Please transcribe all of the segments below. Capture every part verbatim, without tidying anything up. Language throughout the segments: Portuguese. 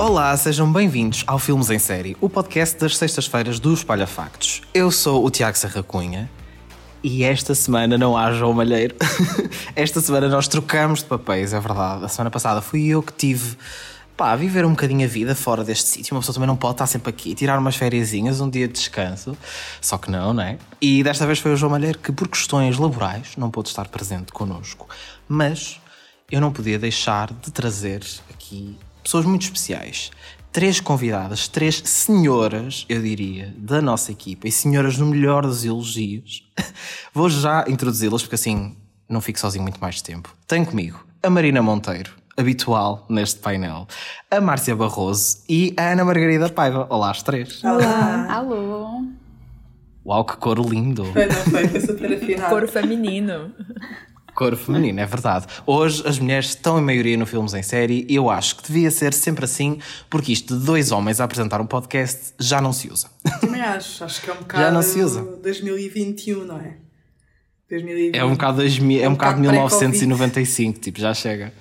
Olá, sejam bem-vindos ao Filmes em Série, o podcast das sextas-feiras do Espalha Factos. Eu sou o Tiago Serra Cunha e esta semana não há João Malheiro. Esta semana nós trocamos de papéis, é verdade. A semana passada fui eu que tive pá, a viver um bocadinho a vida fora deste sítio. Uma pessoa também não pode estar sempre aqui, tirar umas fériasinhas, um dia de descanso. Só que não, não é? E desta vez foi o João Malheiro que, por questões laborais, não pôde estar presente connosco. Mas eu não podia deixar de trazer aqui pessoas muito especiais. Três convidadas, três senhoras, eu diria, da nossa equipa. E senhoras no melhor dos elogios. Vou já introduzi-las, porque assim não fico sozinho muito mais tempo. Tenho comigo a Marina Monteiro, habitual neste painel, a Márcia Barroso e a Ana Margarida Paiva. Olá, as três. Olá. Alô. Uau, que cor lindo. Foi, não foi? Foi super afinado. Cor feminino. Cor feminino, é verdade. Hoje as mulheres estão em maioria no Filmes em Série e eu acho que devia ser sempre assim, porque isto de dois homens a apresentar um podcast já não se usa. Também acho. Acho que é um bocado Já não se usa. dois mil e vinte e um, não é? dois mil e vinte. É um bocado, dois mil, é um um bocado bocado mil novecentos e noventa e cinco, tipo, já chega.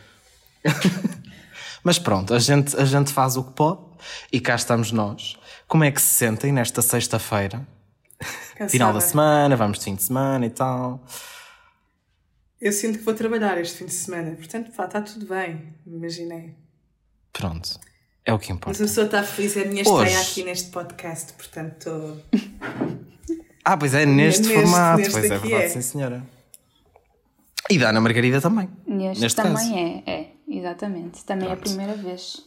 Mas pronto, a gente, a gente faz o que pode e cá estamos nós. Como é que se sentem nesta sexta-feira? Cansada. Final da semana, vamos de fim de semana e tal. Eu sinto que vou trabalhar este fim de semana, portanto, pá, está tudo bem, imaginei. Pronto, é o que importa. Mas a pessoa está feliz, é a minha Hoje... estreia aqui neste podcast, portanto... Ah, pois é, neste, neste formato, neste pois é aqui verdade, é. sim senhora. E da Ana Margarida também. Neste, neste também caso. é, é, exatamente. Também Pronto. é a primeira vez.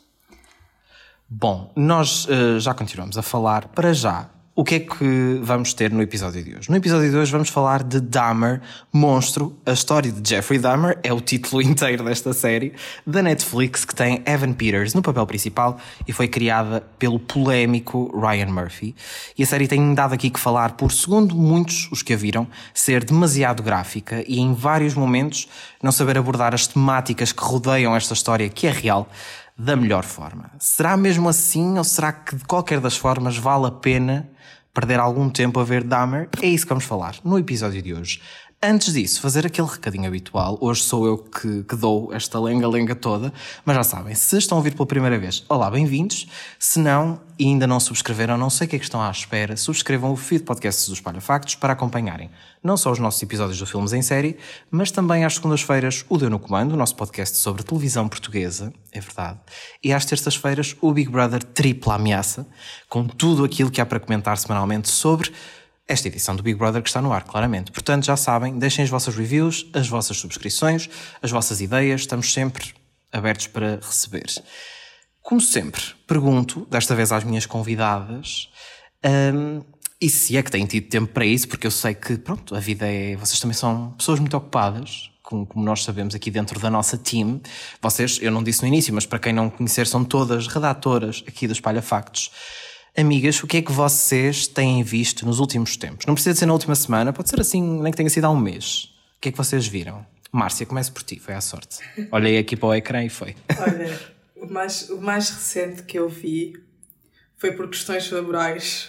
Bom, nós uh, já continuamos a falar. Para já, o que é que vamos ter no episódio de hoje? No episódio de hoje vamos falar de Dahmer, Monstro. A história de Jeffrey Dahmer é o título inteiro desta série da Netflix, que tem Evan Peters no papel principal e foi criada pelo polémico Ryan Murphy. E a série tem dado aqui que falar por, segundo muitos os que a viram, ser demasiado gráfica e em vários momentos não saber abordar as temáticas que rodeiam esta história, que é real, da melhor forma. Será mesmo assim ou será que de qualquer das formas vale a pena perder algum tempo a ver Dahmer? É isso que vamos falar no episódio de hoje. Antes disso, fazer aquele recadinho habitual. Hoje sou eu que, que dou esta lenga-lenga toda, mas já sabem, se estão a ouvir pela primeira vez, olá, bem-vindos. Se não, e ainda não subscreveram, não sei o que é que estão à espera, subscrevam o feed podcast dos Espalha Factos para acompanharem não só os nossos episódios do Filmes em Série, mas também às segundas-feiras o Deu no Comando, o nosso podcast sobre televisão portuguesa, é verdade, e às terças-feiras o Big Brother Tripla Ameaça, com tudo aquilo que há para comentar semanalmente sobre esta edição do Big Brother que está no ar, claramente. Portanto, já sabem, deixem as vossas reviews, as vossas subscrições, as vossas ideias, estamos sempre abertos para receber. Como sempre, pergunto, desta vez às minhas convidadas, hum, e se é que têm tido tempo para isso, porque eu sei que, pronto, a vida é... Vocês também são pessoas muito ocupadas, como, como nós sabemos aqui dentro da nossa team. Vocês, eu não disse no início, mas para quem não conhecer, são todas redatoras aqui do Espalha Factos. Amigas, o que é que vocês têm visto nos últimos tempos? Não precisa de ser na última semana, pode ser assim, nem que tenha sido há um mês. O que é que vocês viram? Márcia, comece por ti, foi à sorte. Olhei aqui para o ecrã e foi. Olha, o mais, o mais recente que eu vi foi por questões laborais.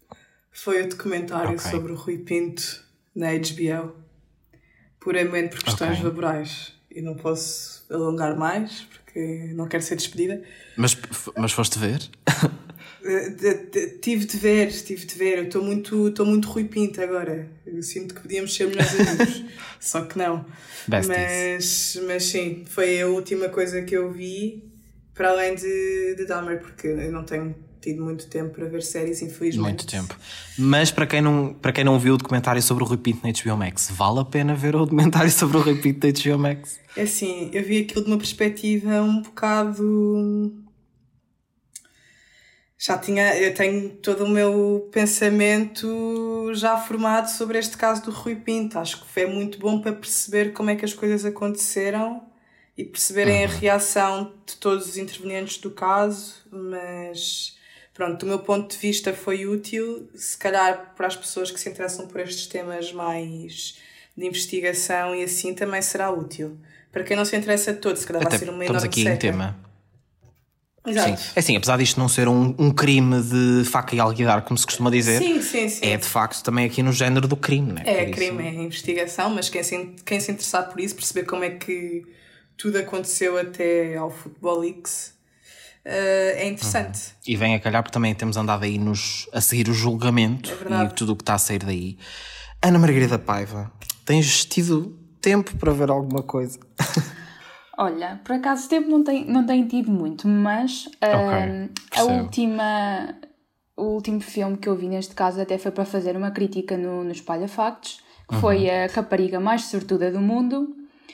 Foi o documentário Okay. sobre o Rui Pinto na H B O. Puramente por questões Okay. laborais. E não posso alongar mais, porque não quero ser despedida. Mas, mas foste ver? De, de, de, tive de ver, tive de ver. Eu estou muito, estou muito Rui Pinto agora. Eu sinto que podíamos ser melhores amigos. Só que não. Mas, mas sim, foi a última coisa que eu vi, para além de, de Dahmer, porque eu não tenho tido muito tempo para ver séries, infelizmente. Muito tempo. Mas para quem não, para quem não viu o documentário sobre o Rui Pinto na H B O Max, vale a pena ver o documentário sobre o Rui Pinto na H B O Max? É assim, eu vi aquilo de uma perspectiva um bocado... Já tinha, eu tenho todo o meu pensamento já formado sobre este caso do Rui Pinto. Acho que foi muito bom para perceber como é que as coisas aconteceram e perceberem uhum. a reação de todos os intervenientes do caso, mas pronto, do meu ponto de vista foi útil, se calhar para as pessoas que se interessam por estes temas mais de investigação e assim também será útil. Para quem não se interessa de todo, se calhar Até vai ser uma estamos enorme aqui seca. em tema. Exato. Sim. É assim, apesar disto não ser um, um crime de faca e alguidar, como se costuma dizer, sim, sim, sim. é de facto também aqui no género do crime, não é? É crime, é investigação, mas quem se, quem se interessar por isso, perceber como é que tudo aconteceu até ao Futebol X, é interessante. Uhum. E vem a calhar porque também temos andado aí nos, a seguir o julgamento é e tudo o que está a sair daí. Ana Margarida Paiva, tens tido tempo para ver alguma coisa? Olha, por acaso tempo não tem, não tem tido muito, mas okay, uh, a última, o último filme que eu vi neste caso até foi para fazer uma crítica no, no Espalha Factos, que uhum. foi a Rapariga Mais Sortuda do Mundo.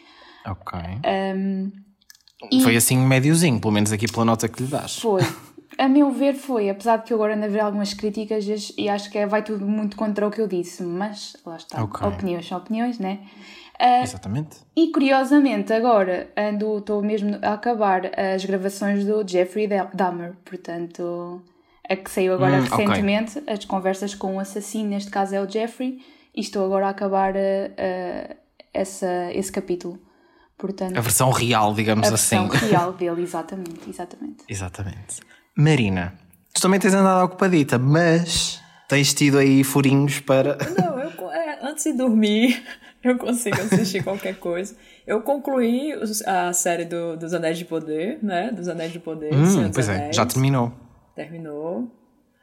Ok. Um, foi assim médiozinho, pelo menos aqui pela nota que lhe das. Foi. A meu ver foi, apesar de que eu agora ando a ver algumas críticas e acho que é, vai tudo muito contra o que eu disse, mas lá está, okay. opiniões são opiniões, né? Uh, Exatamente. E curiosamente agora ando, estou mesmo a acabar as gravações do Jeffrey Dahmer, portanto, a que saiu agora hum, recentemente, okay. as conversas com o assassino, neste caso é o Jeffrey, e estou agora a acabar uh, uh, essa, esse capítulo. Portanto, a versão real, digamos a assim. A versão real dele, exatamente, exatamente. Exatamente. Marina, tu também tens andado ocupadita, mas tens tido aí furinhos para... Não, eu, é, antes de dormir... Eu consigo assistir qualquer coisa. Eu concluí a série do, dos Anéis de Poder, né? Dos Anéis de Poder. Hum, pois é, já terminou. Terminou.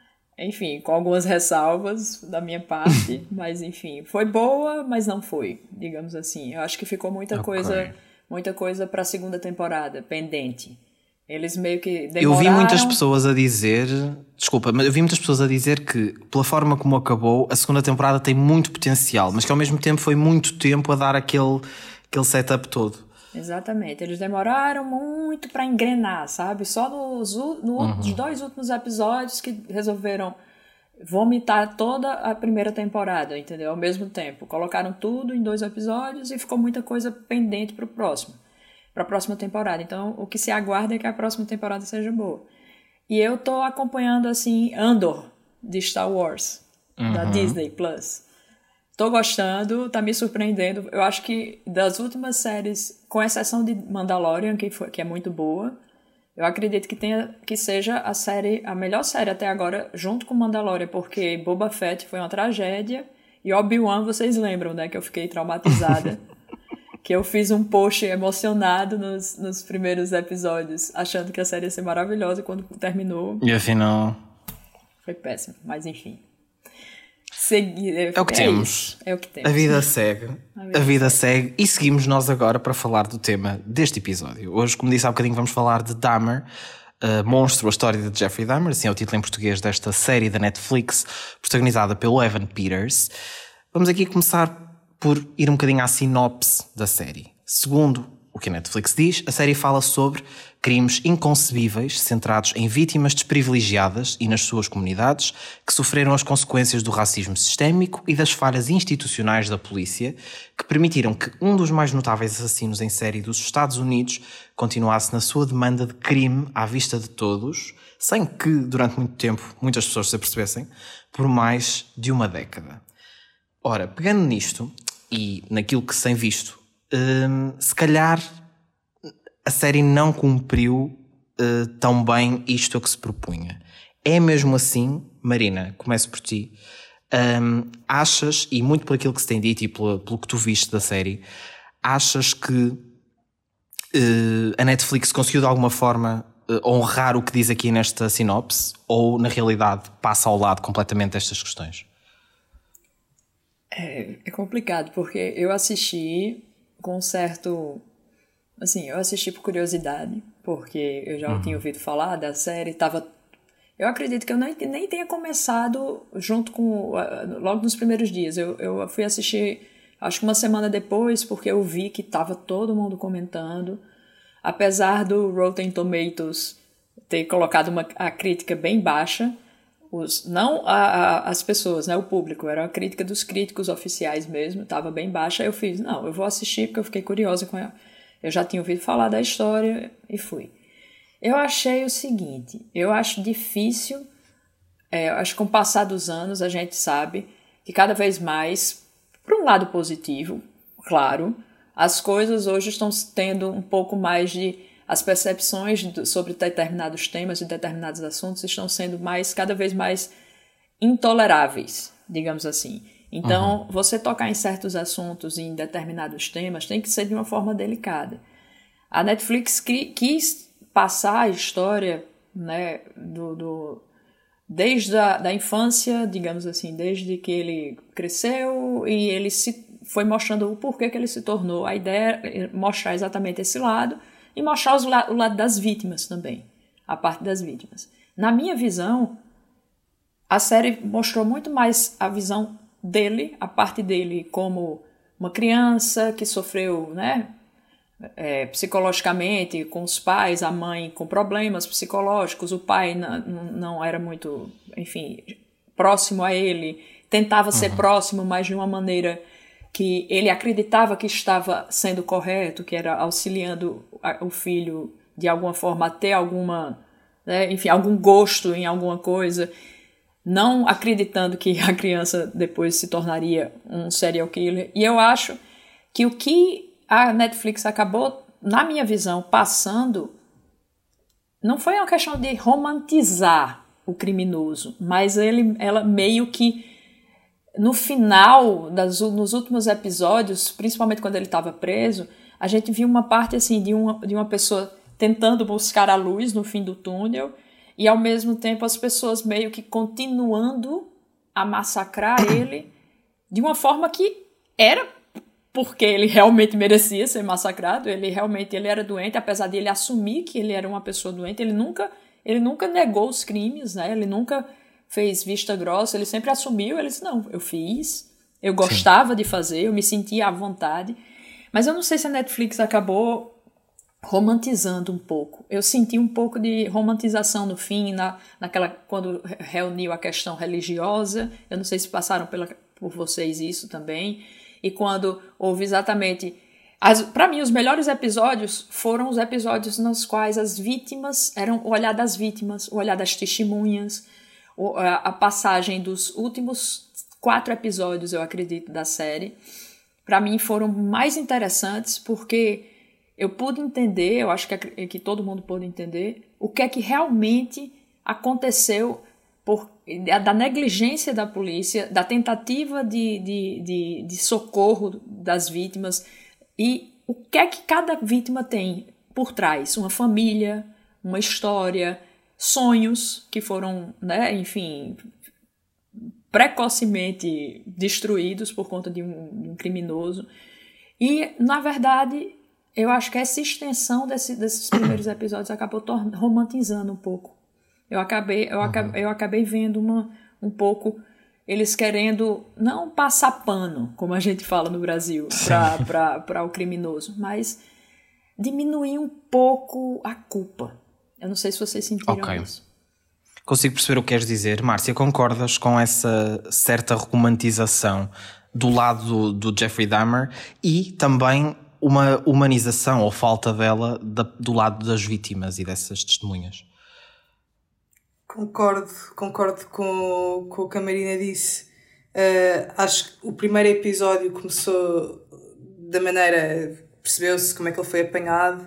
Enfim, com algumas ressalvas da minha parte. Mas, enfim, foi boa, mas não foi, digamos assim. Eu acho que ficou muita okay. coisa, muita coisa para a segunda temporada, pendente. Eles meio que demoraram... Eu vi muitas pessoas a dizer... Desculpa, mas eu vi muitas pessoas a dizer que, pela forma como acabou, a segunda temporada tem muito potencial, mas que ao mesmo tempo foi muito tempo a dar aquele, aquele setup todo. Exatamente. Eles demoraram muito para engrenar, sabe? Só nos, no, uhum. nos dois últimos episódios que resolveram vomitar toda a primeira temporada, entendeu? Ao mesmo tempo. Colocaram tudo em dois episódios e ficou muita coisa pendente para o próximo. Para a próxima temporada. Então, o que se aguarda é que a próxima temporada seja boa. E eu tô acompanhando, assim, Andor, de Star Wars, uhum. da Disney Plus. Tô gostando, tá me surpreendendo. Eu acho que das últimas séries, com exceção de Mandalorian, que, foi, que é muito boa, eu acredito que, tenha, que seja a série, a melhor série até agora, junto com Mandalorian, porque Boba Fett foi uma tragédia, e Obi-Wan, vocês lembram, né, que eu fiquei traumatizada. Que eu fiz um post emocionado nos, nos primeiros episódios, achando que a série ia ser maravilhosa, quando terminou... E afinal... Foi péssimo, mas enfim. Segui... É o que é temos. Isso. É o que temos. A vida segue. A vida, a vida segue. segue. E seguimos nós agora para falar do tema deste episódio. Hoje, como disse há bocadinho, vamos falar de Dahmer, uh, Monstro, a história de Jeffrey Dahmer, assim é o título em português desta série da Netflix, protagonizada pelo Evan Peters. Vamos aqui começar por ir um bocadinho à sinopse da série. Segundo o que a Netflix diz, a série fala sobre crimes inconcebíveis centrados em vítimas desprivilegiadas e nas suas comunidades que sofreram as consequências do racismo sistémico e das falhas institucionais da polícia que permitiram que um dos mais notáveis assassinos em série dos Estados Unidos continuasse na sua demanda de crime à vista de todos, sem que, durante muito tempo, muitas pessoas se apercebessem, por mais de uma década. Ora, pegando nisto e naquilo que se tem visto, hum, se calhar a série não cumpriu uh, tão bem isto a que se propunha. É mesmo assim, Marina, começo por ti, um, achas, e muito por aquilo que se tem dito e pelo, pelo que tu viste da série, achas que uh, a Netflix conseguiu de alguma forma uh, honrar o que diz aqui nesta sinopse, ou na realidade passa ao lado completamente destas questões? É, é complicado, porque eu assisti com um certo... Assim, eu assisti por curiosidade, porque eu já uhum. tinha ouvido falar da série, tava... Eu acredito que eu nem, nem tenha começado junto com... Logo nos primeiros dias. Eu, eu fui assistir, acho que uma semana depois, porque eu vi que tava todo mundo comentando. Apesar do Rotten Tomatoes ter colocado uma, a crítica bem baixa, os, não a, a, as pessoas, né, o público, era a crítica dos críticos oficiais mesmo, tava bem baixa. Aí eu fiz, não, eu vou assistir porque eu fiquei curiosa com ela. Eu já tinha ouvido falar da história e fui. Eu achei o seguinte, eu acho difícil, é, eu acho que com o passar dos anos a gente sabe que cada vez mais, por um lado positivo, claro, as coisas hoje estão tendo um pouco mais de... As percepções do, sobre determinados temas e determinados assuntos estão sendo mais, cada vez mais intoleráveis, digamos assim. Então, uhum. você tocar em certos assuntos e em determinados temas tem que ser de uma forma delicada. A Netflix quis passar a história né, do, do, desde a da infância, digamos assim, desde que ele cresceu e ele se, foi mostrando o porquê que ele se tornou. A ideia é mostrar exatamente esse lado e mostrar os, o lado das vítimas também, a parte das vítimas. Na minha visão, a série mostrou muito mais a visão dele, a parte dele como uma criança que sofreu, né, é, psicologicamente com os pais, a mãe com problemas psicológicos, o pai não, não era muito, enfim, próximo a ele, tentava ser uhum. próximo, mas de uma maneira que ele acreditava que estava sendo correto, que era auxiliando o filho de alguma forma a ter alguma, né, enfim, algum gosto em alguma coisa, não acreditando que a criança depois se tornaria um serial killer. E eu acho que o que a Netflix acabou, na minha visão, passando, não foi uma questão de romantizar o criminoso, mas ele, ela meio que, no final, das, nos últimos episódios, principalmente quando ele estava preso, a gente viu uma parte assim de uma, de uma pessoa tentando buscar a luz no fim do túnel e, ao mesmo tempo, as pessoas meio que continuando a massacrar ele de uma forma que era porque ele realmente merecia ser massacrado, ele realmente ele era doente, apesar de ele assumir que ele era uma pessoa doente, ele nunca, ele nunca negou os crimes, né? Ele nunca fez vista grossa, ele sempre assumiu, ele disse, não, eu fiz, eu gostava Sim. de fazer, eu me sentia à vontade, mas eu não sei se a Netflix acabou romantizando um pouco. Eu senti um pouco de romantização no fim, na, naquela, quando reuniu a questão religiosa, eu não sei se passaram pela, por vocês isso também, e quando houve exatamente... Para mim, os melhores episódios foram os episódios nos quais as vítimas... Eram o olhar das vítimas, o olhar das testemunhas, a, a passagem dos últimos quatro episódios, eu acredito, da série. Para mim, foram mais interessantes porque eu pude entender, eu acho que, que todo mundo pôde entender, o que é que realmente aconteceu por, da negligência da polícia, da tentativa de, de, de, de socorro das vítimas e o que é que cada vítima tem por trás. Uma família, uma história, sonhos que foram, né, enfim, precocemente destruídos por conta de um, de um criminoso. E, na verdade, eu acho que essa extensão desse, desses primeiros episódios acabou romantizando um pouco. Eu acabei, eu, uhum. acabei, eu acabei vendo uma, um pouco eles querendo não passar pano, como a gente fala no Brasil, para o criminoso, mas diminuir um pouco a culpa. Eu não sei se vocês sentiram okay. isso. Consigo perceber o que queres dizer. Márcia, concordas com essa certa romantização do lado do, do Jeffrey Dahmer e também uma humanização ou falta dela da, do lado das vítimas e dessas testemunhas? Concordo, concordo com, com o que a Marina disse. Uh, acho que o primeiro episódio começou da maneira... Percebeu-se como é que ele foi apanhado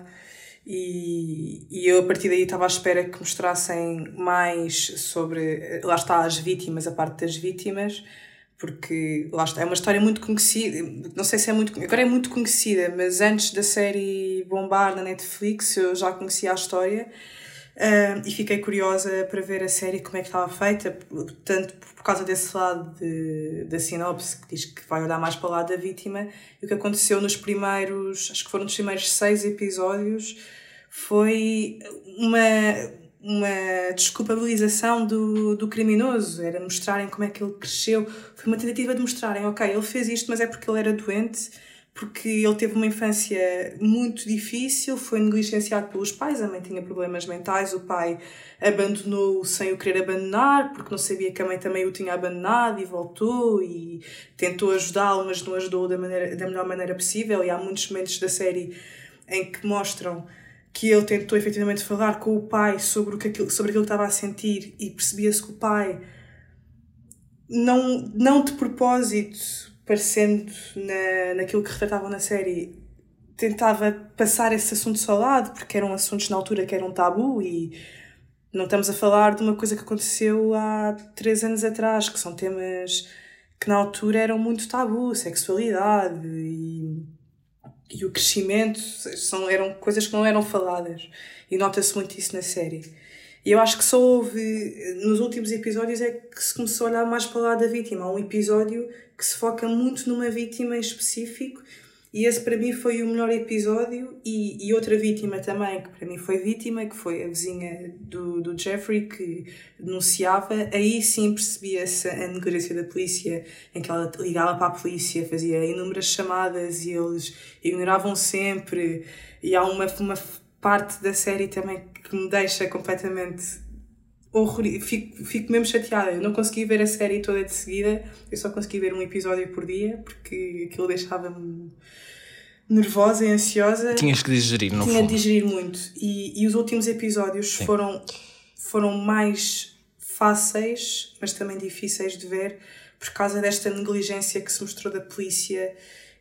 e, e eu a partir daí estava à espera que mostrassem mais sobre... Lá está, as vítimas, a parte das vítimas, porque lá está, é uma história muito conhecida. Não sei se é muito... Agora é muito conhecida, mas antes da série bombar na Netflix eu já conhecia a história. Uh, e fiquei curiosa para ver a série como é que estava feita, tanto por causa desse lado de, da sinopse que diz que vai olhar mais para o lado da vítima, e o que aconteceu nos primeiros, acho que foram nos primeiros seis episódios, foi uma, uma desculpabilização do, do criminoso, era mostrarem como é que ele cresceu, foi uma tentativa de mostrarem, ok, ele fez isto mas é porque ele era doente, porque ele teve uma infância muito difícil, foi negligenciado pelos pais, a mãe tinha problemas mentais, o pai abandonou-o sem o querer abandonar, porque não sabia que a mãe também o tinha abandonado e voltou e tentou ajudá-lo, mas não ajudou da, maneira, da melhor maneira possível, e há muitos momentos da série em que mostram que ele tentou efetivamente falar com o pai sobre, o que aquilo, sobre aquilo que estava a sentir e percebia-se que o pai, não, não de propósito, parecendo na, naquilo que retratavam na série, tentava passar esse assunto ao lado, porque eram assuntos na altura que eram tabu e não estamos a falar de uma coisa que aconteceu há três anos atrás, que são temas que na altura eram muito tabu, sexualidade e, e o crescimento, são, eram coisas que não eram faladas e nota-se muito isso na série. E eu acho que só houve, nos últimos episódios é que se começou a olhar mais para o lado da vítima. Há um episódio que se foca muito numa vítima em específico, e esse para mim foi o melhor episódio, e, e outra vítima também, que para mim foi vítima, que foi a vizinha do, do Jeffrey, que denunciava. Aí sim percebia-se a negligência da polícia, em que ela ligava para a polícia, fazia inúmeras chamadas e eles ignoravam sempre. E há uma, uma parte da série também que me deixa completamente horrorizada. Fico, fico mesmo chateada. Eu não consegui ver a série toda de seguida, eu só consegui ver um episódio por dia, porque aquilo deixava-me nervosa e ansiosa. Tinhas que digerir, no Tinha fundo. de digerir muito. E, e os últimos episódios foram, foram mais fáceis, mas também difíceis de ver, por causa desta negligência que se mostrou da polícia.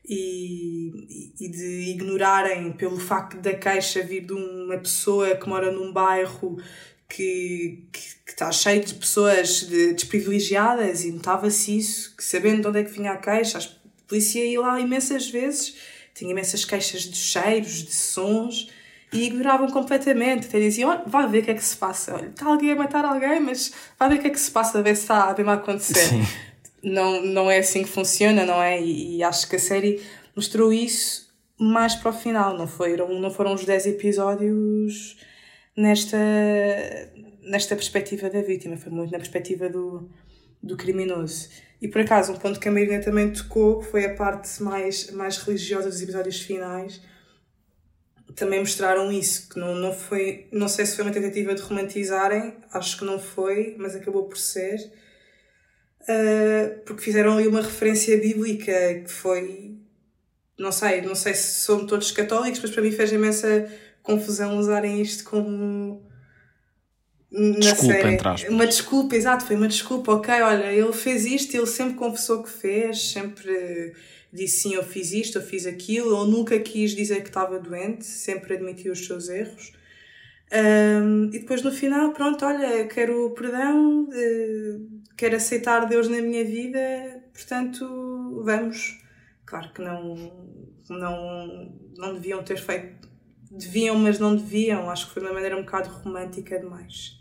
E, e de ignorarem, pelo facto da queixa vir de uma pessoa que mora num bairro que, que, que está cheio de pessoas de, desprivilegiadas, e notava-se isso, que sabendo de onde é que vinha a queixa, a polícia ia lá imensas vezes, tinha imensas queixas de cheiros, de sons, e ignoravam completamente. Até diziam, olha, vai ver o que é que se passa, olha, está alguém a matar alguém, mas vai ver o que é que se passa, a ver se está a mesmo a acontecer. Sim. Não, não é assim que funciona, não é? E, e acho que a série mostrou isso mais para o final. Não foram, não foram os dez episódios nesta, nesta perspectiva da vítima. Foi muito na perspectiva do, do criminoso. E por acaso, um ponto que a Marina também tocou, que foi a parte mais, mais religiosa dos episódios finais, também mostraram isso. Que não, não, foi, não sei se foi uma tentativa de romantizarem, acho que não foi, mas acabou por ser. Uh, porque fizeram ali uma referência bíblica que foi, não sei, não sei se somos todos católicos, mas para mim fez imensa confusão usarem isto como na desculpa, série. Entre aspas. Uma desculpa, exato, foi uma desculpa. Ok, olha, ele fez isto, ele sempre confessou que fez, sempre disse sim, eu fiz isto, eu fiz aquilo, ele nunca quis dizer que estava doente, sempre admitiu os seus erros. Um, e depois no final, pronto, olha, quero perdão, uh, quero aceitar Deus na minha vida, portanto, vamos. Claro que não, não, não deviam ter feito, deviam, mas não deviam, acho que foi de uma maneira um bocado romântica demais.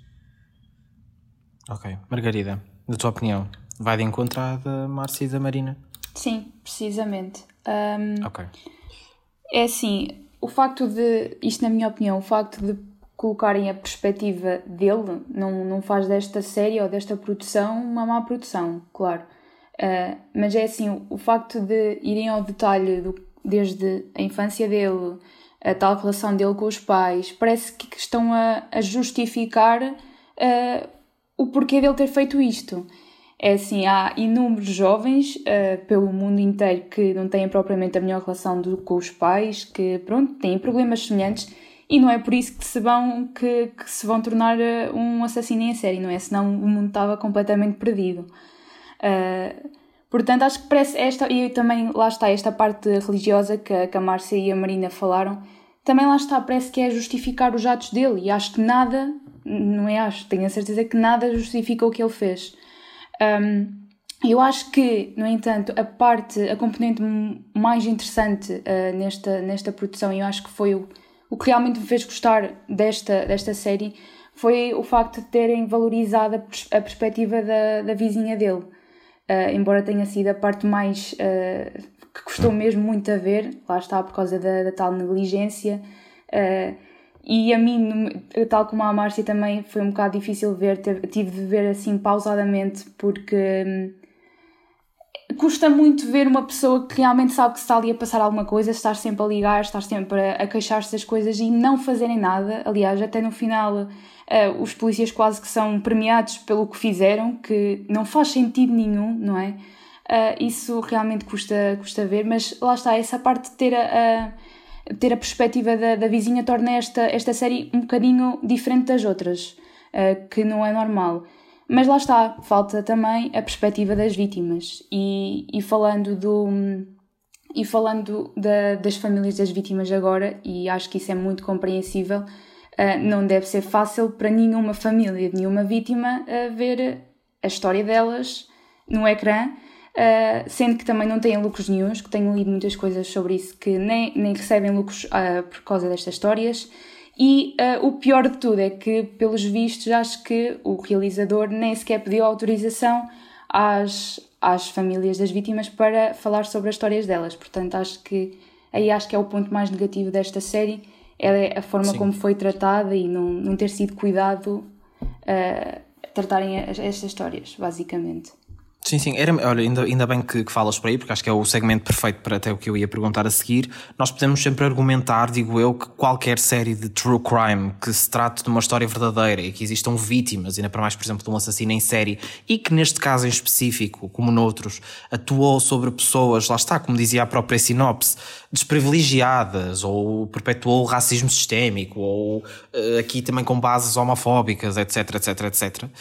Ok, Margarida, da tua opinião, vai de encontro à da Márcia e da Marina? Sim, precisamente. Um, ok. É assim, o facto de, isto na minha opinião, o facto de colocarem a perspectiva dele não, não faz desta série ou desta produção uma má produção, claro. Uh, mas é assim, o, o facto de irem ao detalhe do, desde a infância dele, a tal relação dele com os pais, parece que estão a, a justificar uh, o porquê dele ter feito isto. É assim, há inúmeros jovens uh, pelo mundo inteiro que não têm propriamente a melhor relação do, com os pais, que pronto, têm problemas semelhantes. E não é por isso que se vão, que, que se vão tornar um assassino em série, não é? Senão o mundo estava completamente perdido. Uh, portanto, acho que parece esta, e também lá está esta parte religiosa que a, que a Márcia e a Marina falaram, também lá está, parece que é justificar os atos dele, e acho que nada, não é acho, tenho a certeza que nada justifica o que ele fez. Um, eu acho que, no entanto, a parte, a componente mais interessante uh, nesta, nesta produção, e eu acho que foi o O que realmente me fez gostar desta, desta série foi o facto de terem valorizado a, pers- a perspectiva da, da vizinha dele. Uh, embora tenha sido a parte mais uh, que custou mesmo muito a ver, lá está, por causa da, da tal negligência. Uh, e a mim, tal como a Márcia, também foi um bocado difícil ver, tive de ver assim pausadamente, porque hum, custa muito ver uma pessoa que realmente sabe que se está ali a passar alguma coisa, estar sempre a ligar, estar sempre a, a queixar-se das coisas e não fazerem nada. Aliás, até no final uh, os polícias quase que são premiados pelo que fizeram, que não faz sentido nenhum, não é? Uh, isso realmente custa, custa ver, mas lá está, essa parte de ter a, a, ter a perspectiva da, da vizinha torna esta, esta série um bocadinho diferente das outras, uh, que não é normal. Mas lá está, falta também a perspectiva das vítimas. E, e falando, do, e falando da, das famílias das vítimas agora, e acho que isso é muito compreensível, uh, não deve ser fácil para nenhuma família de nenhuma vítima uh, ver a história delas no ecrã, uh, sendo que também não têm lucros nenhuns, que tenho lido muitas coisas sobre isso, que nem, nem recebem lucros uh, por causa destas histórias. E uh, o pior de tudo é que, pelos vistos, acho que o realizador nem sequer pediu autorização às, às famílias das vítimas para falar sobre as histórias delas. Portanto, acho que aí acho que é o ponto mais negativo desta série, é a forma Sim. como foi tratada e não, não ter sido cuidado uh, tratarem estas histórias, basicamente. Sim, sim. Era, olha, ainda, ainda bem que, que falas por aí, porque acho que é o segmento perfeito para até o que eu ia perguntar a seguir. Nós podemos sempre argumentar, digo eu, que qualquer série de true crime que se trate de uma história verdadeira e que existam vítimas, ainda para mais, por exemplo, de um assassino em série, e que neste caso em específico, como noutros, atuou sobre pessoas, lá está, como dizia a própria sinopse, desprivilegiadas, ou perpetuou o racismo sistémico, ou uh, aqui também com bases homofóbicas, etc, etc, et cetera.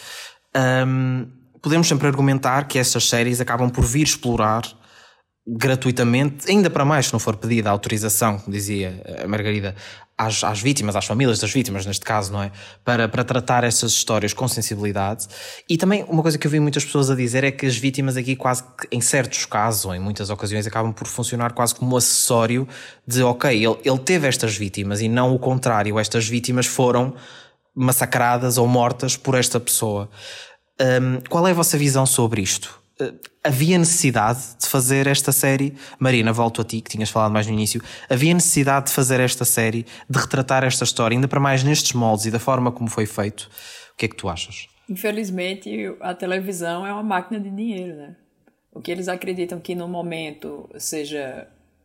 Um, podemos sempre argumentar que estas séries acabam por vir explorar gratuitamente, ainda para mais se não for pedida a autorização, como dizia a Margarida, às, às vítimas, às famílias das vítimas, neste caso, não é? Para, para tratar estas histórias com sensibilidade. E também uma coisa que eu vi muitas pessoas a dizer é que as vítimas aqui quase que, em certos casos, ou em muitas ocasiões, acabam por funcionar quase como um acessório de, ok, ele, ele teve estas vítimas e não o contrário, estas vítimas foram massacradas ou mortas por esta pessoa. Um, qual é a vossa visão sobre isto? Uh, havia necessidade de fazer esta série? Marina, volto a ti, que tinhas falado mais no início. Havia necessidade de fazer esta série, de retratar esta história, ainda para mais nestes moldes e da forma como foi feito? O que é que tu achas? Infelizmente, a televisão é uma máquina de dinheiro, né? O que eles acreditam que no momento seja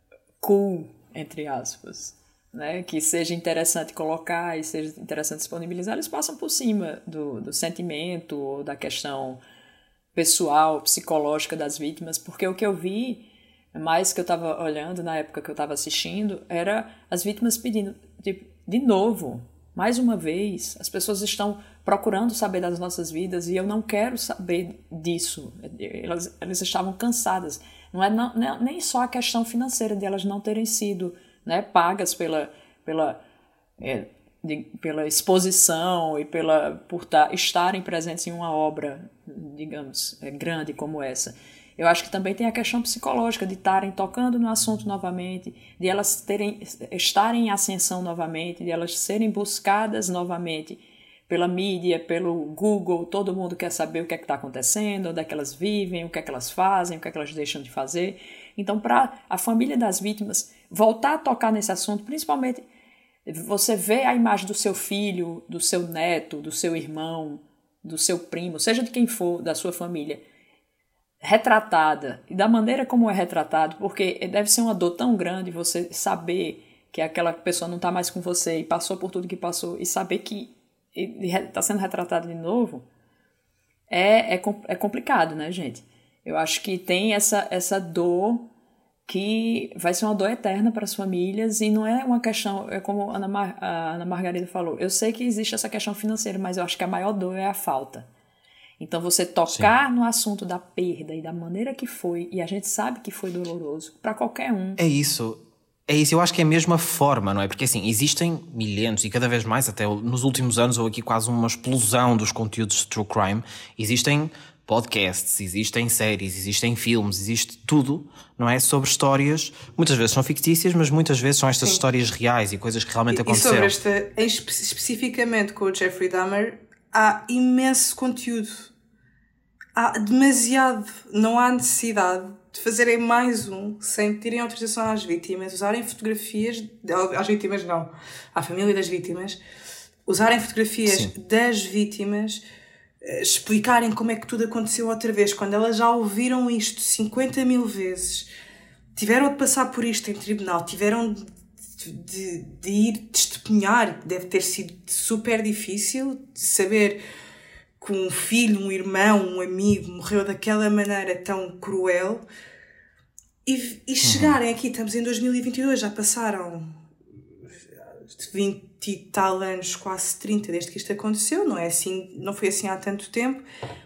cool, entre aspas, né, que seja interessante colocar e seja interessante disponibilizar, eles passam por cima do, do sentimento, da questão pessoal, psicológica das vítimas, porque o que eu vi, mais que eu estava olhando na época que eu estava assistindo, era as vítimas pedindo, tipo, de novo, mais uma vez, as pessoas estão procurando saber das nossas vidas e eu não quero saber disso. Elas, elas estavam cansadas. Não é não, não, nem só a questão financeira de elas não terem sido, né, pagas pela, pela, é, de, pela exposição e pela, por ta, estarem presentes em uma obra, digamos, é, grande como essa. Eu acho que também tem a questão psicológica de estarem tocando no assunto novamente, de elas terem, estarem em ascensão novamente, de elas serem buscadas novamente pela mídia, pelo Google. Todo mundo quer saber o que é que está acontecendo, onde é que elas vivem, o que é que elas fazem, o que é que elas deixam de fazer. Então, para a família das vítimas voltar a tocar nesse assunto, principalmente você vê a imagem do seu filho, do seu neto, do seu irmão, do seu primo, seja de quem for, da sua família, retratada, e da maneira como é retratado, porque deve ser uma dor tão grande você saber que aquela pessoa não está mais com você e passou por tudo que passou, e saber que está sendo retratado de novo, é, é, é complicado, né, gente? Eu acho que tem essa, essa dor que vai ser uma dor eterna para as famílias, e não é uma questão, é como a Ana, Mar, a Ana Margarida falou, eu sei que existe essa questão financeira, mas eu acho que a maior dor é a falta. Então você tocar Sim. no assunto da perda e da maneira que foi, e a gente sabe que foi doloroso para qualquer um. É isso. É isso, eu acho que é a mesma forma, não é? Porque assim, existem milhares e cada vez mais, até nos últimos anos houve aqui quase uma explosão dos conteúdos de true crime. Existem podcasts, existem séries, existem filmes, existe tudo, não é? Sobre histórias, muitas vezes são fictícias, mas muitas vezes são estas Sim. histórias reais e coisas que realmente e, aconteceram. E sobre esta, espe- especificamente com o Jeffrey Dahmer, há imenso conteúdo. Há demasiado, não há necessidade de fazerem mais um sem pedirem autorização às vítimas, usarem fotografias, às vítimas não, à família das vítimas, usarem fotografias Sim. das vítimas, explicarem como é que tudo aconteceu outra vez, quando elas já ouviram isto cinquenta mil vezes, tiveram de passar por isto em tribunal, tiveram de, de, de ir testemunhar, deve ter sido super difícil de saber que um filho, um irmão, um amigo morreu daquela maneira tão cruel, e, e chegarem aqui, estamos em dois mil e vinte e dois, já passaram vinte e tal anos, quase trinta, desde que isto aconteceu, não é assim, não foi assim há tanto tempo,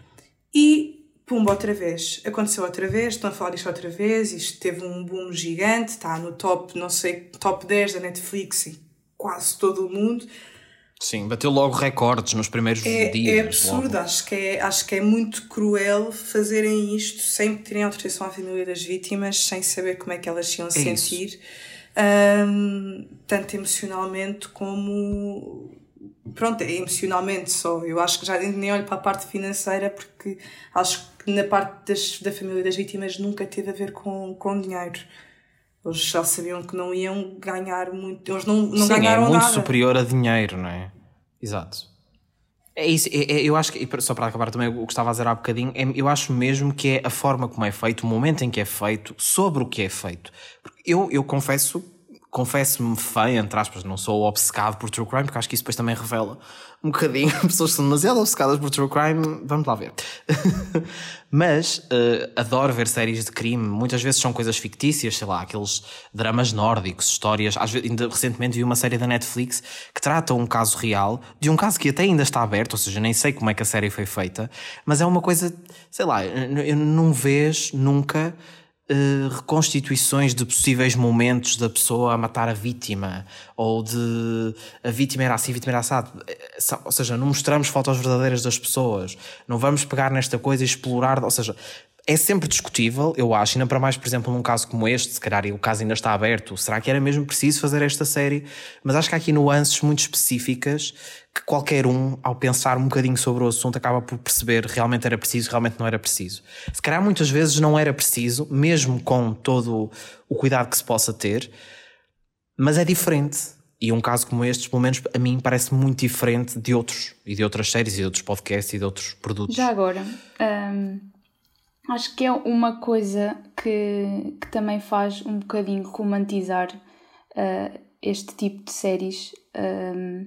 e pumba, outra vez, aconteceu outra vez, estão a falar disto outra vez, isto teve um boom gigante, está no top, não sei, top dez da Netflix em quase todo o mundo. Sim, bateu logo recordes nos primeiros é, dias. É absurdo, acho que é, acho que é muito cruel fazerem isto sem terem autorização à família das vítimas, sem saber como é que elas se iam é sentir. um, tanto emocionalmente como... Pronto, é emocionalmente só. Eu acho que já nem olho para a parte financeira, porque acho que na parte das, da família das vítimas nunca teve a ver com, com dinheiro. Eles já sabiam que não iam ganhar muito. Eles não, não Sim, ganharam nada. É muito nada. Superior a dinheiro, não é? Exato. É isso. É, é, eu acho que, só para acabar também o que estava a dizer há bocadinho, é, eu acho mesmo que é a forma como é feito, o momento em que é feito, sobre o que é feito. Eu, eu confesso... Confesso-me fã, entre aspas, não sou obcecado por true crime, porque acho que isso depois também revela um bocadinho pessoas que são demasiado obcecadas por true crime, vamos lá ver. Mas uh, adoro ver séries de crime, muitas vezes são coisas fictícias, sei lá, aqueles dramas nórdicos, histórias, às vezes, ainda recentemente vi uma série da Netflix que trata um caso real, de um caso que até ainda está aberto, ou seja, nem sei como é que a série foi feita, mas é uma coisa, sei lá, eu não vejo nunca... Uh, reconstituições de possíveis momentos da pessoa a matar a vítima, ou de a vítima era assim, a vítima era assado. Ou seja, não mostramos fotos verdadeiras das pessoas, não vamos pegar nesta coisa e explorar, ou seja, é sempre discutível, eu acho, ainda para mais, por exemplo, num caso como este, se calhar o caso ainda está aberto, será que era mesmo preciso fazer esta série? Mas acho que há aqui nuances muito específicas que qualquer um, ao pensar um bocadinho sobre o assunto, acaba por perceber realmente era preciso, realmente não era preciso. Se calhar muitas vezes não era preciso, mesmo com todo o cuidado que se possa ter, mas é diferente. E um caso como este, pelo menos a mim, parece muito diferente de outros, e de outras séries, e de outros podcasts, e de outros produtos. Já agora... Hum... Acho que é uma coisa que, que também faz um bocadinho romantizar uh, este tipo de séries. Um,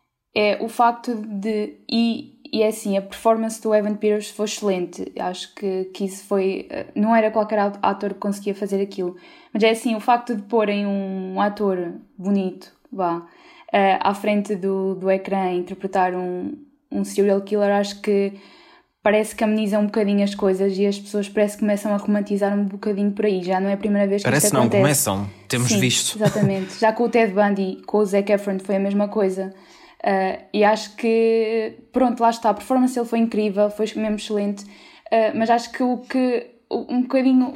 é o facto de... E, e é assim, a performance do Evan Peters foi excelente. Acho que, que isso foi... Uh, não era qualquer ator que conseguia fazer aquilo. Mas é assim, o facto de porem um ator bonito, vá, uh, à frente do, do ecrã a interpretar um, um serial killer, acho que parece que ameniza um bocadinho as coisas e as pessoas parece que começam a romantizar um bocadinho por aí. Já não é a primeira vez que parece isto acontece. Parece não, começam. Temos Sim, visto. Exatamente. Já com o Ted Bundy, com o Zac Efron, foi a mesma coisa. Uh, e acho que, pronto, lá está. A performance dele foi incrível, foi mesmo excelente. Uh, mas acho que o que, um bocadinho,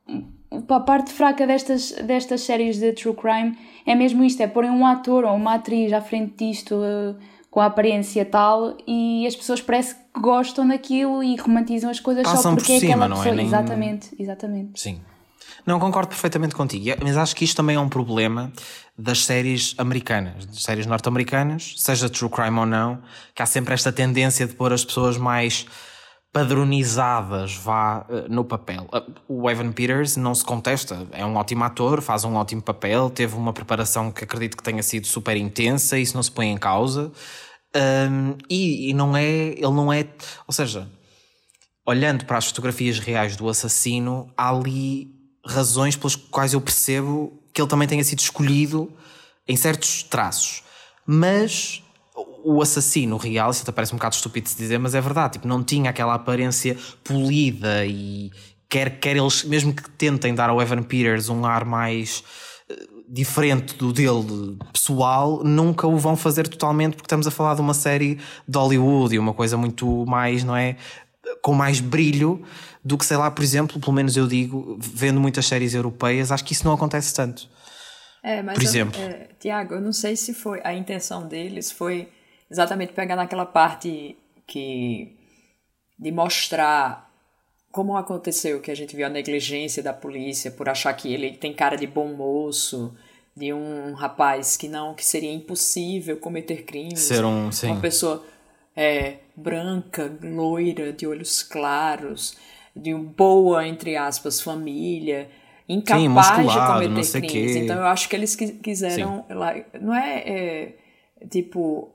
a parte fraca destas, destas séries de true crime é mesmo isto, é porem um ator ou uma atriz à frente disto... Uh, com a aparência tal, e as pessoas parece que gostam daquilo e romantizam as coisas Passam só porque por cima, é aquela não pessoa. É? Nem... Exatamente, exatamente. Sim. Não, concordo perfeitamente contigo, mas acho que isto também é um problema das séries americanas, das séries norte-americanas, seja true crime ou não, que há sempre esta tendência de pôr as pessoas mais padronizadas, vá, no papel. O Evan Peters não se contesta, é um ótimo ator, faz um ótimo papel, teve uma preparação que acredito que tenha sido super intensa, isso não se põe em causa, um, e, e não é, ele não é, ou seja, olhando para as fotografias reais do assassino, há ali razões pelas quais eu percebo que ele também tenha sido escolhido em certos traços, mas o assassino real, isso até parece um bocado estúpido de se dizer, mas é verdade, tipo, não tinha aquela aparência polida e quer, quer eles, mesmo que tentem dar ao Evan Peters um ar mais uh, diferente do dele pessoal, nunca o vão fazer totalmente, porque estamos a falar de uma série de Hollywood e uma coisa muito mais, não é, com mais brilho do que, sei lá, por exemplo, pelo menos eu digo, vendo muitas séries europeias, acho que isso não acontece tanto. É, mas por eu, exemplo. É, Tiago, eu não sei se foi a intenção deles foi exatamente pegar naquela parte que de mostrar como aconteceu, que a gente viu a negligência da polícia por achar que ele tem cara de bom moço, de um rapaz que não, que seria impossível cometer crimes, ser um, sim. uma pessoa é, branca, loira, de olhos claros, de uma boa, entre aspas, família, incapaz sim, de cometer crimes. Então eu acho que eles quiseram, lá, não é, é tipo,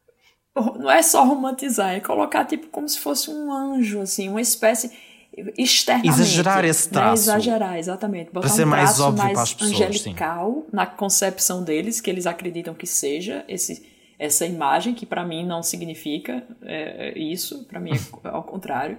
não é só romantizar, é colocar tipo como se fosse um anjo, assim, uma espécie externamente. Exagerar esse traço. Né? Exagerar, exatamente. Botar para ser um mais traço óbvio mais para as pessoas, angelical sim. Na concepção deles, que eles acreditam que seja esse, essa imagem, que para mim não significa é, isso, para mim é ao contrário.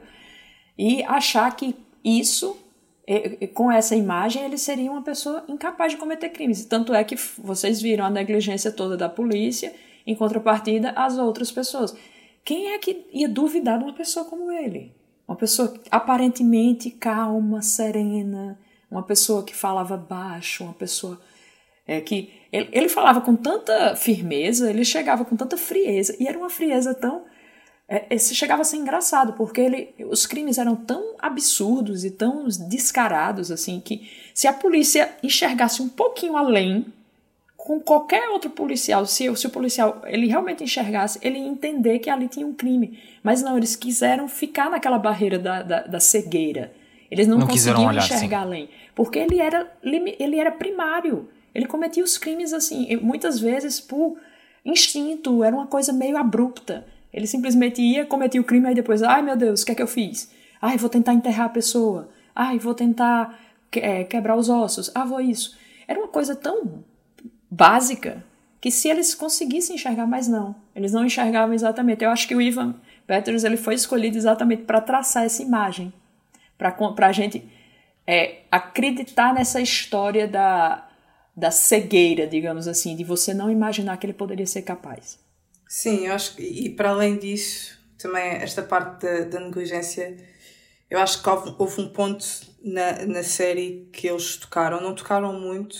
E achar que isso, é, com essa imagem, ele seria uma pessoa incapaz de cometer crimes. Tanto é que vocês viram a negligência toda da polícia, em contrapartida às outras pessoas. Quem é que ia duvidar de uma pessoa como ele? Uma pessoa aparentemente calma, serena, uma pessoa que falava baixo, uma pessoa É que ele, ele falava com tanta firmeza, ele chegava com tanta frieza, e era uma frieza tão... É, chegava a ser engraçado, porque ele, os crimes eram tão absurdos e tão descarados, assim, que se a polícia enxergasse um pouquinho além, com qualquer outro policial, se, se o policial ele realmente enxergasse, ele ia entender que ali tinha um crime. Mas não, eles quiseram ficar naquela barreira da, da, da cegueira. Eles não, não conseguiam olhar, enxergar sim. além. Porque ele era, ele era primário. Ele cometia os crimes, assim, muitas vezes por instinto, era uma coisa meio abrupta. Ele simplesmente ia, cometia o crime, aí depois, ai meu Deus, o que é que eu fiz? Ai, vou tentar enterrar a pessoa. Ai, vou tentar é, quebrar os ossos. Ah, vou isso. Era uma coisa tão básica que se eles conseguissem enxergar, mas não. Eles não enxergavam exatamente. Eu acho que o Ivan Peters ele foi escolhido exatamente para traçar essa imagem. Para a gente é, acreditar nessa história da, da cegueira, digamos assim, de você não imaginar que ele poderia ser capaz. Sim, eu acho que, e para além disso, também esta parte da, da negligência, eu acho que houve, houve um ponto na, na série que eles tocaram, não tocaram muito,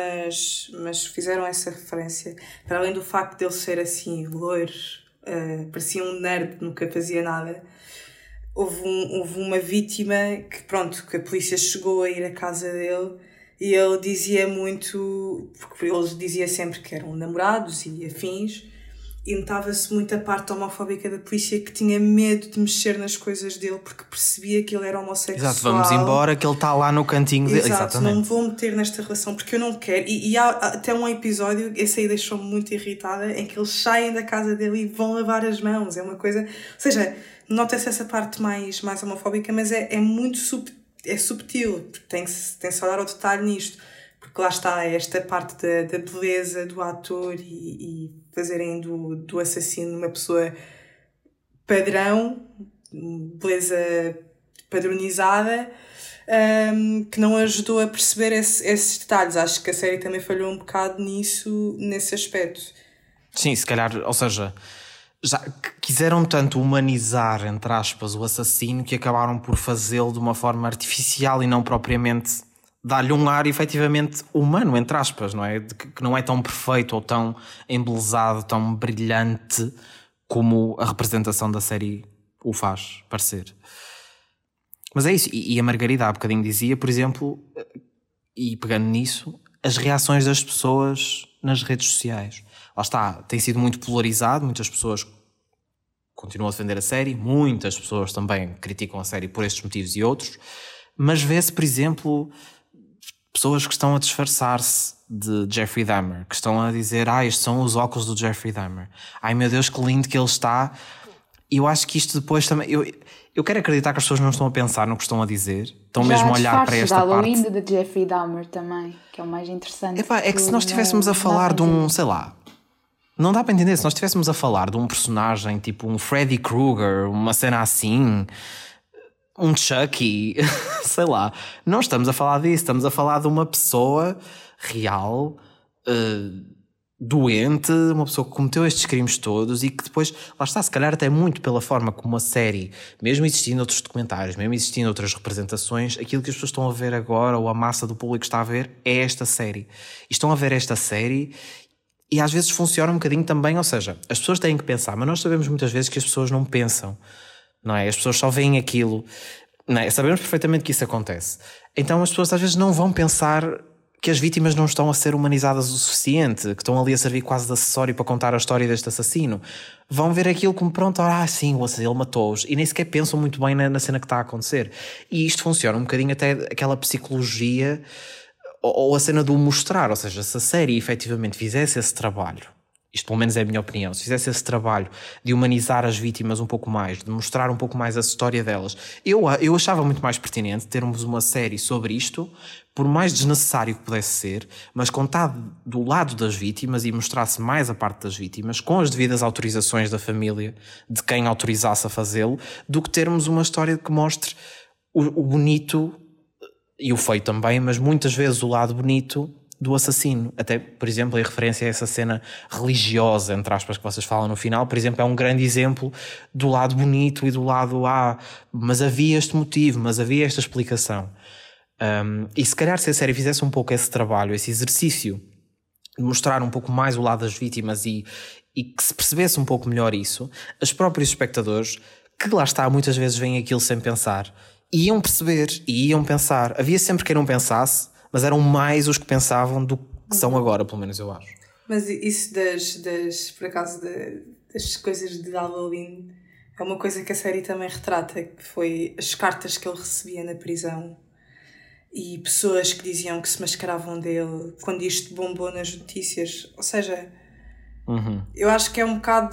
mas, mas fizeram essa referência. Para além do facto de ele ser assim, loiro, uh, parecia um nerd, nunca fazia nada, houve, um, houve uma vítima que, pronto, que a polícia chegou a ir à casa dele e ele dizia muito, porque ele dizia sempre que eram namorados e afins, e notava-se muito a parte homofóbica da polícia que tinha medo de mexer nas coisas dele porque percebia que ele era homossexual. Exato, vamos embora, que ele está lá no cantinho dele. Exato, exatamente. Não me vou meter nesta relação porque eu não quero. E, e há até um episódio, esse aí deixou-me muito irritada, em que eles saem da casa dele e vão lavar as mãos. É uma coisa... Ou seja, nota-se essa parte mais, mais homofóbica, mas é, é muito sub, é subtil, porque tem-se tem-se a olhar ao detalhe nisto. Porque lá está esta parte da, da beleza do ator e, e fazerem do, do assassino uma pessoa padrão, beleza padronizada, um, que não ajudou a perceber esse, esses detalhes. Acho que a série também falhou um bocado nisso, nesse aspecto. Sim, se calhar, ou seja, já quiseram tanto humanizar, entre aspas, o assassino que acabaram por fazê-lo de uma forma artificial e não propriamente... dar-lhe um ar efetivamente humano, entre aspas, não é? Que não é tão perfeito ou tão embelezado, tão brilhante como a representação da série o faz parecer. Mas é isso, e a Margarida há bocadinho dizia, por exemplo, e pegando nisso, as reações das pessoas nas redes sociais. Lá está, tem sido muito polarizado, muitas pessoas continuam a defender a série, muitas pessoas também criticam a série por estes motivos e outros, mas vê-se, por exemplo... pessoas que estão a disfarçar-se de Jeffrey Dahmer, que estão a dizer, ah, estes são os óculos do Jeffrey Dahmer. Ai meu Deus, que lindo que ele está. E eu acho que isto depois também... Eu, eu quero acreditar que as pessoas não estão a pensar no que estão a dizer, estão já mesmo a olhar para esta parte. Já Halloween de Jeffrey Dahmer também, que é o mais interessante. Epá, é que se nós estivéssemos a falar de um, sei lá, não dá para entender, se nós estivéssemos a falar de um personagem tipo um Freddy Krueger, uma cena assim... um Chucky, sei lá, não estamos a falar disso, estamos a falar de uma pessoa real, uh, doente, uma pessoa que cometeu estes crimes todos e que depois, lá está, se calhar até muito pela forma como a série, mesmo existindo outros documentários, mesmo existindo outras representações, aquilo que as pessoas estão a ver agora, ou a massa do público está a ver, é esta série. E estão a ver esta série e às vezes funciona um bocadinho também, ou seja, as pessoas têm que pensar, mas nós sabemos muitas vezes que as pessoas não pensam. Não é? As pessoas só veem aquilo, não é? Sabemos perfeitamente que isso acontece. Então as pessoas às vezes não vão pensar que as vítimas não estão a ser humanizadas o suficiente, que estão ali a servir quase de acessório para contar a história deste assassino. Vão ver aquilo como pronto, ah sim, ele matou-os, e nem sequer pensam muito bem na, na cena que está a acontecer. E isto funciona um bocadinho até aquela psicologia ou, ou a cena do mostrar, ou seja, se a série efetivamente fizesse esse trabalho, isto pelo menos é a minha opinião, se fizesse esse trabalho de humanizar as vítimas um pouco mais, de mostrar um pouco mais a história delas, eu, eu achava muito mais pertinente termos uma série sobre isto, por mais desnecessário que pudesse ser, mas contado do lado das vítimas e mostrasse mais a parte das vítimas, com as devidas autorizações da família, de quem autorizasse a fazê-lo, do que termos uma história que mostre o, o bonito e o feio também, mas muitas vezes o lado bonito do assassino. Até, por exemplo, em referência a essa cena religiosa, entre aspas, que vocês falam no final, por exemplo, é um grande exemplo do lado bonito e do lado, ah, mas havia este motivo, mas havia esta explicação. Um, e se calhar se a série fizesse um pouco esse trabalho, esse exercício mostrar um pouco mais o lado das vítimas e, e que se percebesse um pouco melhor isso, os próprios espectadores, que lá está, muitas vezes veem aquilo sem pensar, iam perceber e iam pensar. Havia sempre quem não pensasse, mas eram mais os que pensavam do que são agora, pelo menos eu acho. Mas isso das, das por acaso, de, das coisas de Halloween é uma coisa que a série também retrata, que foi as cartas que ele recebia na prisão e pessoas que diziam que se mascaravam dele quando isto bombou nas notícias. Ou seja, uhum. eu acho que é um bocado...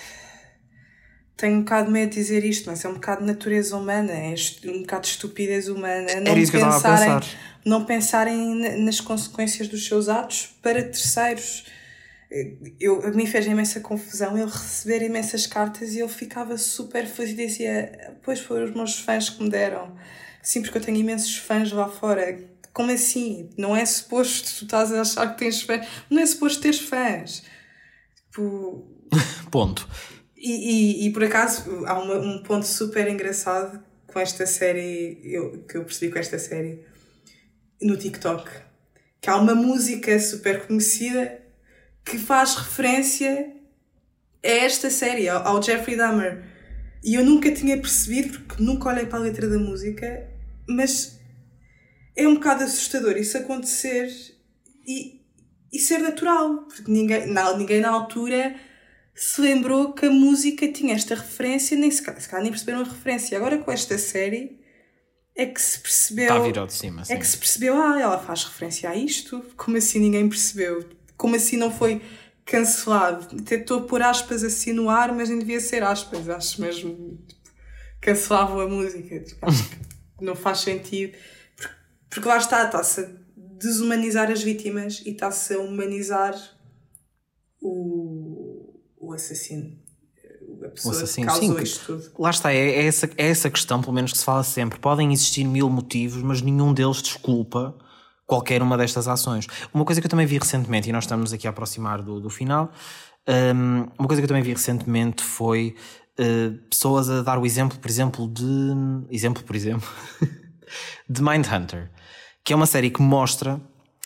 Tenho um bocado de medo de dizer isto, mas é um bocado de natureza humana, é um bocado de estupidez humana. Não isso que eu estava a pensar. Não pensarem nas consequências dos seus atos para terceiros. Eu, a mim fez imensa confusão ele receber imensas cartas e ele ficava super feliz e dizia: pois foram os meus fãs que me deram. Sim, porque eu tenho imensos fãs lá fora. Como assim? Não é suposto tu estás a achar que tens fãs? Não é suposto teres fãs. Tipo... Ponto. E, e, e por acaso há uma, um ponto super engraçado com esta série, eu, que eu percebi com esta série no TikTok, que há uma música super conhecida que faz referência a esta série, ao, ao Jeffrey Dahmer, e eu nunca tinha percebido porque nunca olhei para a letra da música, mas é um bocado assustador isso acontecer e, e ser natural, porque ninguém, não, ninguém na altura se lembrou que a música tinha esta referência, nem se calhar, se calhar nem perceberam a referência. Agora com esta série é que se percebeu... Está virado de cima, sim. É que se percebeu, ah, ela faz referência a isto. Como assim ninguém percebeu? Como assim não foi cancelado? Até estou a pôr aspas assim no ar, mas nem devia ser aspas. Acho mesmo... Tipo, cancelavam a música. Tipo, acho que não faz sentido. Porque, porque lá está, está-se a desumanizar as vítimas e está-se a humanizar o... o assassino, a pessoa o assassino, que causou sim, isto tudo. Lá está, é, é, essa, é essa questão, pelo menos, que se fala sempre. Podem existir mil motivos, mas nenhum deles desculpa qualquer uma destas ações. Uma coisa que eu também vi recentemente, e nós estamos aqui a aproximar do, do final, um, uma coisa que eu também vi recentemente foi uh, pessoas a dar o exemplo, por exemplo, de... Exemplo, por exemplo, de Mindhunter, que é uma série que mostra,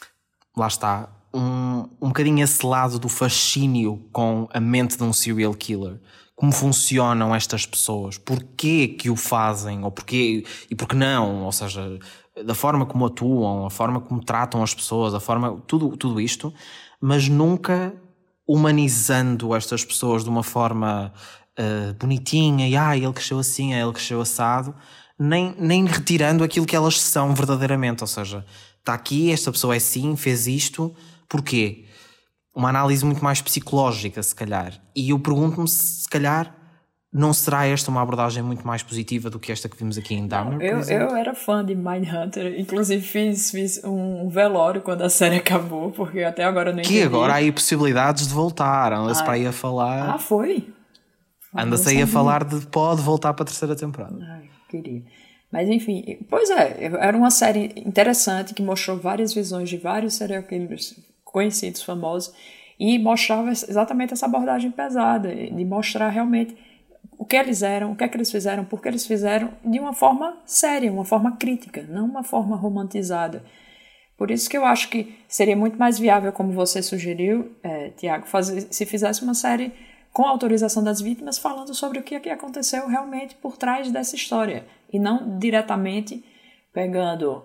lá está, Um, um bocadinho esse lado do fascínio com a mente de um serial killer. Como funcionam estas pessoas, porquê que o fazem, ou porquê e porquê não, ou seja, da forma como atuam, a forma como tratam as pessoas, a forma, tudo, tudo isto, mas nunca humanizando estas pessoas de uma forma uh, bonitinha, e ah, ele cresceu assim, ele cresceu assado, nem, nem retirando aquilo que elas são verdadeiramente, ou seja, está aqui, esta pessoa é assim, fez isto. Porquê? Uma análise muito mais psicológica, se calhar. E eu pergunto-me se, se calhar, não será esta uma abordagem muito mais positiva do que esta que vimos aqui em Dahmer, eu, eu era fã de Mindhunter. Inclusive fiz, fiz um velório quando a série acabou, porque até agora eu não entendi. Que agora há aí possibilidades de voltar. Anda-se ah, para aí a falar... Ah, foi? Anda-se aí a falar de pode voltar para a terceira temporada. Ai, queria. Mas enfim, pois é, era uma série interessante que mostrou várias visões de vários serial killers conhecidos, famosos, e mostrava exatamente essa abordagem pesada, de mostrar realmente o que eles eram, o que é que eles fizeram, por que eles fizeram, de uma forma séria, uma forma crítica, não uma forma romantizada. Por isso que eu acho que seria muito mais viável, como você sugeriu, é, Tiago, fazer, se fizesse uma série com a autorização das vítimas, falando sobre o que, é que aconteceu realmente por trás dessa história, e não diretamente pegando...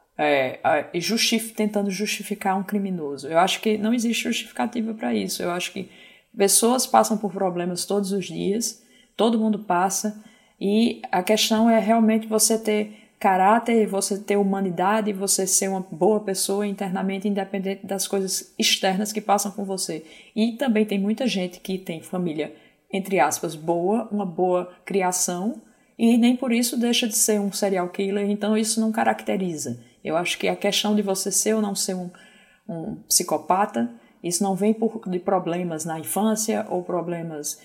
É, justif- tentando justificar um criminoso. Eu acho que não existe justificativa para isso. Eu acho que pessoas passam por problemas todos os dias, todo mundo passa, e a questão é realmente você ter caráter, você ter humanidade, você ser uma boa pessoa internamente, independente das coisas externas que passam com você. E também tem muita gente que tem família, entre aspas, boa, uma boa criação, e nem por isso deixa de ser um serial killer, então isso não caracteriza. Eu acho que a questão de você ser ou não ser um, um psicopata, isso não vem por, de problemas na infância ou problemas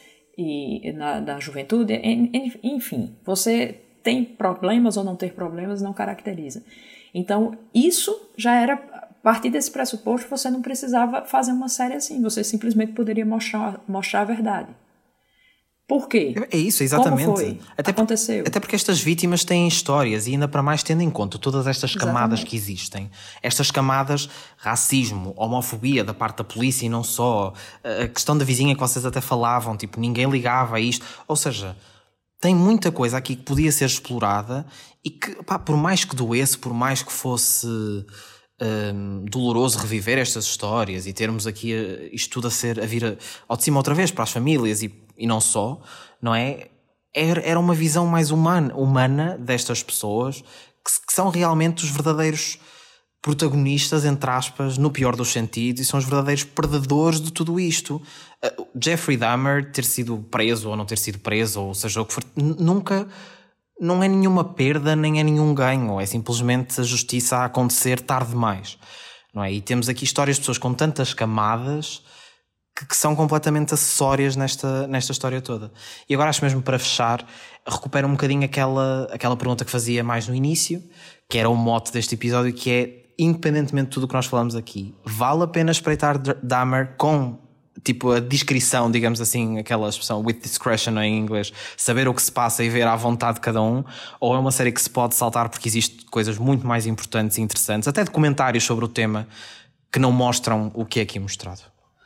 e, na, na juventude. Enfim, você tem problemas ou não ter problemas não caracteriza. Então, isso já era, a partir desse pressuposto, você não precisava fazer uma série assim. Você simplesmente poderia mostrar, mostrar a verdade. Por quê? É isso, exatamente. Como foi? Até Aconteceu. Até porque estas vítimas têm histórias e ainda para mais tendo em conta todas estas camadas Exatamente. que existem. Estas camadas, racismo, homofobia da parte da polícia e não só. A questão da vizinha que vocês até falavam, tipo, ninguém ligava a isto. Ou seja, tem muita coisa aqui que podia ser explorada e que, pá, por mais que doesse, por mais que fosse hum, doloroso reviver estas histórias e termos aqui isto tudo a ser a vir a, ao de cima outra vez para as famílias e e não só, não é? Era uma visão mais humana, humana destas pessoas que, que são realmente os verdadeiros protagonistas, entre aspas, no pior dos sentidos, e são os verdadeiros perdedores de tudo isto. Uh, Jeffrey Dahmer ter sido preso ou não ter sido preso, ou seja o que for, nunca, não é nenhuma perda nem é nenhum ganho, é simplesmente a justiça a acontecer tarde demais, não é? E temos aqui histórias de pessoas com tantas camadas que são completamente acessórias nesta, nesta história toda. E agora acho mesmo para fechar, recupero um bocadinho aquela, aquela pergunta que fazia mais no início, que era o mote deste episódio, que é, independentemente de tudo o que nós falamos aqui, vale a pena espreitar Dahmer com, tipo, a descrição, digamos assim, aquela expressão with discretion em inglês, saber o que se passa e ver à vontade de cada um, ou é uma série que se pode saltar porque existem coisas muito mais importantes e interessantes, até documentários sobre o tema, que não mostram o que é aqui mostrado?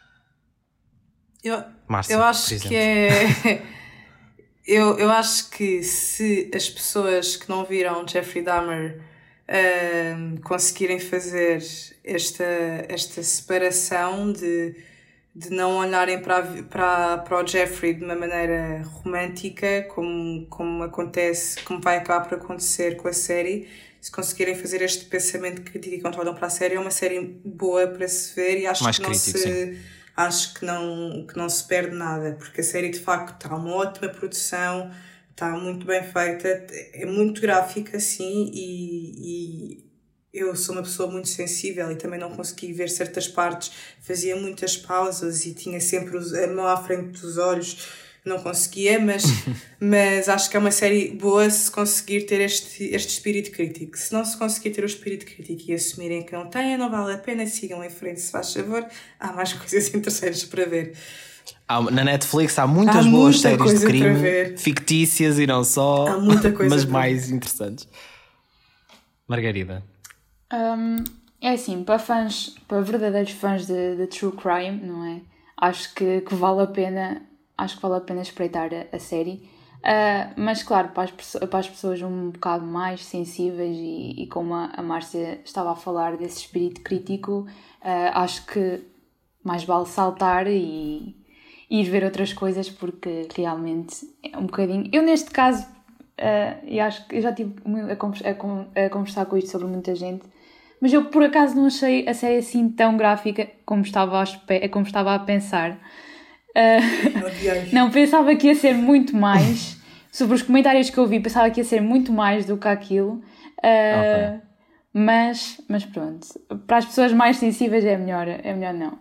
Eu, Márcia, eu acho que é. eu, eu acho que se as pessoas que não viram Jeffrey Dahmer uh, conseguirem fazer esta, esta separação de, de não olharem para, para, para o Jeffrey de uma maneira romântica, como, como acontece, como vai acabar por acontecer com a série, se conseguirem fazer este pensamento crítico enquanto olham para a série, é uma série boa para se ver e acho Mais que não crítico, se. sim. Acho que não, que não se perde nada, porque a série de facto está uma ótima produção, está muito bem feita, é muito gráfica, sim, e, e eu sou uma pessoa muito sensível e também não consegui ver certas partes, fazia muitas pausas e tinha sempre a mão à frente dos olhos, não conseguia, mas, mas acho que é uma série boa se conseguir ter este, este espírito crítico. Se não se conseguir ter o espírito crítico e assumirem que não têm, não vale a pena, sigam em frente, se faz favor. Há mais coisas interessantes para ver. Há, na Netflix há muitas há boas muita séries de crime, ver. fictícias e não só, há muita coisa mas para mais ver. interessantes. Margarida. Um, é assim, para fãs, para verdadeiros fãs de, de True Crime, não é? Acho que, que vale a pena... Acho que vale a pena espreitar a, a série, uh, mas claro, para as, para as pessoas um bocado mais sensíveis e, e como a, a Márcia estava a falar desse espírito crítico, uh, acho que mais vale saltar e, e ir ver outras coisas, porque realmente é um bocadinho... Eu neste caso, uh, eu acho que eu já estive a, a, a conversar com isto sobre muita gente, mas eu por acaso não achei a série assim tão gráfica como estava a, como estava a pensar. Uh, não, pensava que ia ser muito mais. Sobre os comentários que eu vi, pensava que ia ser muito mais do que aquilo. Uh, okay. mas, mas pronto, para as pessoas mais sensíveis é melhor, é melhor não.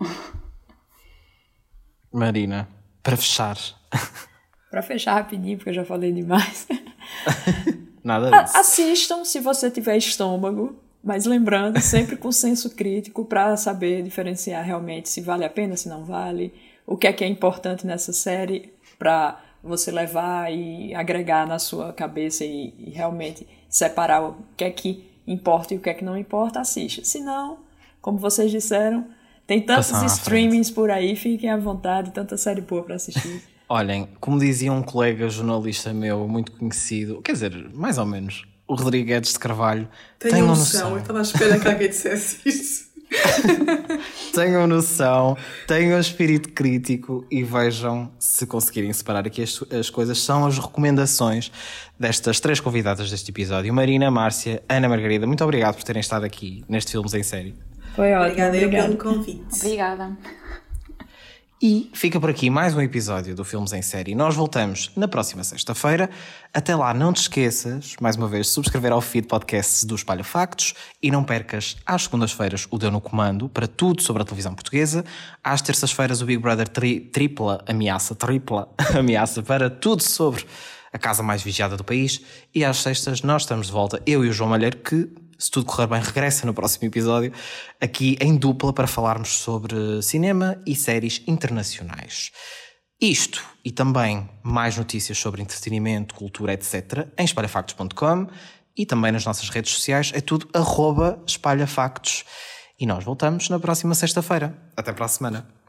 Marina, para fechar. Para fechar rapidinho, porque eu já falei demais. Nada disso. Assistam se você tiver estômago, mas lembrando, sempre com senso crítico para saber diferenciar realmente se vale a pena, se não vale. O que é que é importante nessa série para você levar e agregar na sua cabeça e, e realmente separar o que é que importa e o que é que não importa, assista. Se não, como vocês disseram, tem tantos streamings por aí, fiquem à vontade, tanta série boa para assistir. Olhem, como dizia um colega jornalista meu muito conhecido, quer dizer, mais ou menos, o Rodrigues de Carvalho, tenham, tenham noção. noção. Eu estava à espera que alguém dissesse isso. Tenham noção, tenham espírito crítico e vejam se conseguirem separar aqui as, as coisas. São as recomendações destas três convidadas deste episódio: Marina, Márcia, Ana Margarida. Muito obrigado por terem estado aqui neste Filmes em Série. Foi ótimo. Obrigada pelo convite. Obrigada. E fica por aqui mais um episódio do Filmes em Série. Nós voltamos na próxima sexta-feira. Até lá, não te esqueças, mais uma vez, de subscrever ao feed podcasts do Espalha Factos e não percas às segundas-feiras o Deu no Comando para tudo sobre a televisão portuguesa. Às terças-feiras o Big Brother tri- tripla ameaça, tripla ameaça para tudo sobre a casa mais vigiada do país. E às sextas nós estamos de volta, eu e o João Malheiro, que, se tudo correr bem, regressa no próximo episódio, aqui em dupla para falarmos sobre cinema e séries internacionais. Isto e também mais notícias sobre entretenimento, cultura, etcétera em espalha factos ponto com e também nas nossas redes sociais. É tudo arroba espalhafactos. E nós voltamos na próxima sexta-feira. Até para a semana.